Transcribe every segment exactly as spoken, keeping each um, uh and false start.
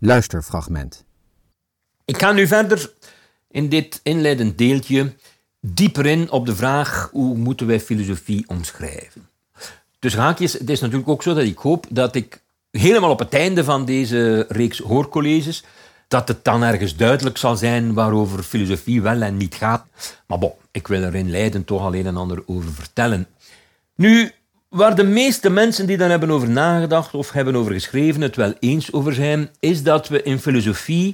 Luisterfragment. Ik ga nu verder in dit inleidend deeltje dieper in op de vraag hoe moeten wij filosofie omschrijven. Dus haakjes, het is natuurlijk ook zo dat ik hoop dat ik helemaal op het einde van deze reeks hoorcolleges, dat het dan ergens duidelijk zal zijn waarover filosofie wel en niet gaat. Maar bon, ik wil er in Leiden toch al een en ander over vertellen. Nu, waar de meeste mensen die daar hebben over nagedacht of hebben over geschreven het wel eens over zijn, is dat we in filosofie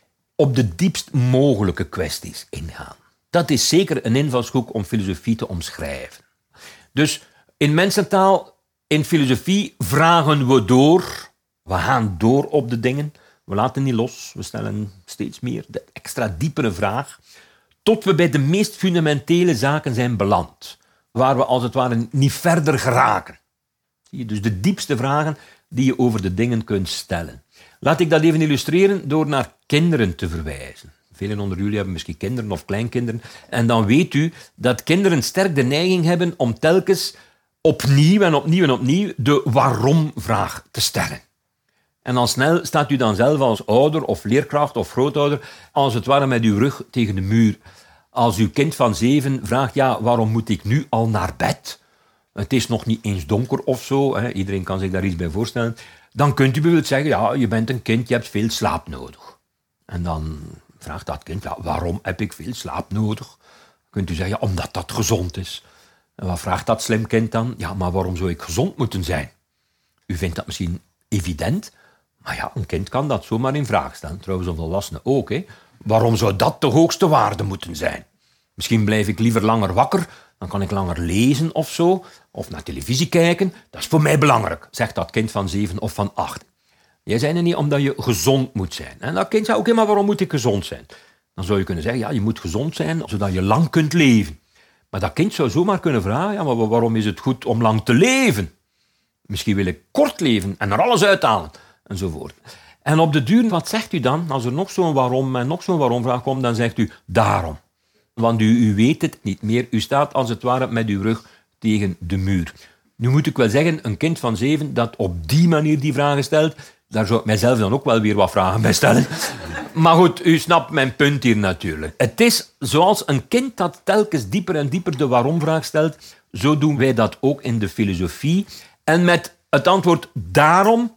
op de diepst mogelijke kwesties ingaan. Dat is zeker een invalshoek om filosofie te omschrijven. Dus in mensentaal, in filosofie vragen we door. We gaan door op de dingen. We laten niet los. We stellen steeds meer de extra diepere vraag. Tot we bij de meest fundamentele zaken zijn beland. Waar we als het ware niet verder geraken. Zie je, dus de diepste vragen die je over de dingen kunt stellen. Laat ik dat even illustreren door naar kinderen te verwijzen. Velen onder jullie hebben misschien kinderen of kleinkinderen. En dan weet u dat kinderen sterk de neiging hebben om telkens opnieuw en opnieuw en opnieuw de waarom-vraag te stellen. En al snel staat u dan zelf als ouder of leerkracht of grootouder als het ware met uw rug tegen de muur. Als uw kind van zeven vraagt, ja, waarom moet ik nu al naar bed? Het is nog niet eens donker of zo, hè. Iedereen kan zich daar iets bij voorstellen. Dan kunt u bijvoorbeeld zeggen, ja, je bent een kind, je hebt veel slaap nodig. En dan vraagt dat kind, ja, waarom heb ik veel slaap nodig? Dan kunt u zeggen, ja, omdat dat gezond is. En wat vraagt dat slim kind dan? Ja, maar waarom zou ik gezond moeten zijn? U vindt dat misschien evident, maar ja, een kind kan dat zomaar in vraag stellen. Trouwens, een volwassene ook, hè. Waarom zou dat de hoogste waarde moeten zijn? Misschien blijf ik liever langer wakker, dan kan ik langer lezen of zo, of naar televisie kijken. Dat is voor mij belangrijk, zegt dat kind van zeven of van acht. Jij zei er niet omdat je gezond moet zijn. En dat kind zei, oké, maar waarom moet ik gezond zijn? Dan zou je kunnen zeggen, ja, je moet gezond zijn, zodat je lang kunt leven. Maar dat kind zou zomaar kunnen vragen, ja, maar waarom is het goed om lang te leven? Misschien wil ik kort leven en er alles uithalen, enzovoort. En op de duur, wat zegt u dan? Als er nog zo'n waarom en nog zo'n waarom-vraag komt, dan zegt u daarom. Want u, u weet het niet meer. U staat als het ware met uw rug tegen de muur. Nu moet ik wel zeggen, een kind van zeven dat op die manier die vragen stelt, daar zou ik mijzelf dan ook wel weer wat vragen bij stellen. Maar goed, u snapt mijn punt hier natuurlijk. Het is zoals een kind dat telkens dieper en dieper de waarom-vraag stelt, zo doen wij dat ook in de filosofie. En met het antwoord daarom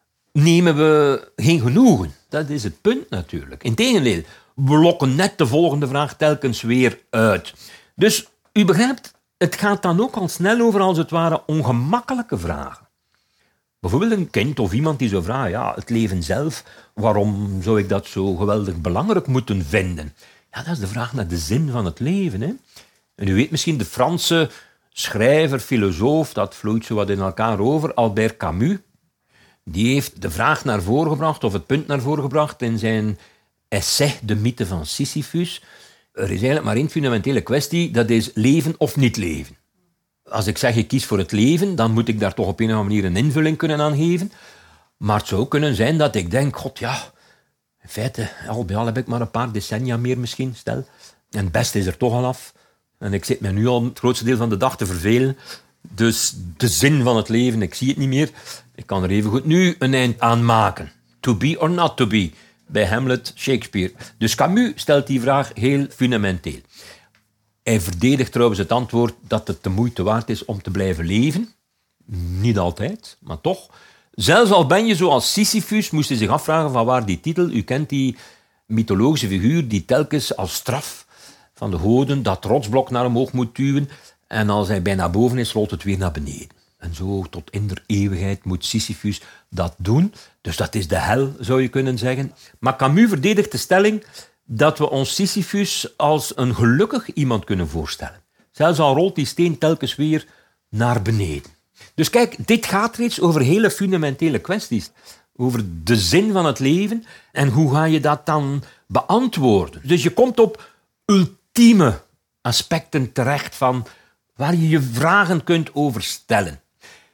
nemen we geen genoegen. Dat is het punt natuurlijk. Integendeel, we lokken net de volgende vraag telkens weer uit. Dus u begrijpt, het gaat dan ook al snel over als het ware ongemakkelijke vragen. Bijvoorbeeld een kind of iemand die zou vragen, ja, het leven zelf, waarom zou ik dat zo geweldig belangrijk moeten vinden? Ja, dat is de vraag naar de zin van het leven, hè? En u weet misschien, de Franse schrijver, filosoof, dat vloeit zo wat in elkaar over, Albert Camus, die heeft de vraag naar voren gebracht, of het punt naar voren gebracht, in zijn essay De mythe van Sisyphus. Er is eigenlijk maar één fundamentele kwestie, dat is leven of niet leven. Als ik zeg, ik kies voor het leven, dan moet ik daar toch op een of andere manier een invulling kunnen aan geven. Maar het zou kunnen zijn dat ik denk, god ja, in feite, al bij al heb ik maar een paar decennia meer misschien, stel. En het beste is er toch al af. En ik zit me nu al het grootste deel van de dag te vervelen. Dus de zin van het leven, ik zie het niet meer. Ik kan er evengoed nu een eind aan maken. To be or not to be, bij Hamlet, Shakespeare. Dus Camus stelt die vraag heel fundamenteel. Hij verdedigt trouwens het antwoord dat het de moeite waard is om te blijven leven. Niet altijd, maar toch. Zelfs al ben je zoals Sisyphus, moest hij zich afvragen van waar die titel. U kent die mythologische figuur die telkens als straf van de goden dat rotsblok naar omhoog moet duwen. En als hij bijna boven is, rolt het weer naar beneden. En zo tot in der eeuwigheid moet Sisyphus dat doen. Dus dat is de hel, zou je kunnen zeggen. Maar Camus verdedigt de stelling dat we ons Sisyphus als een gelukkig iemand kunnen voorstellen. Zelfs al rolt die steen telkens weer naar beneden. Dus kijk, dit gaat reeds over hele fundamentele kwesties. Over de zin van het leven en hoe ga je dat dan beantwoorden. Dus je komt op ultieme aspecten terecht van waar je je vragen kunt over stellen.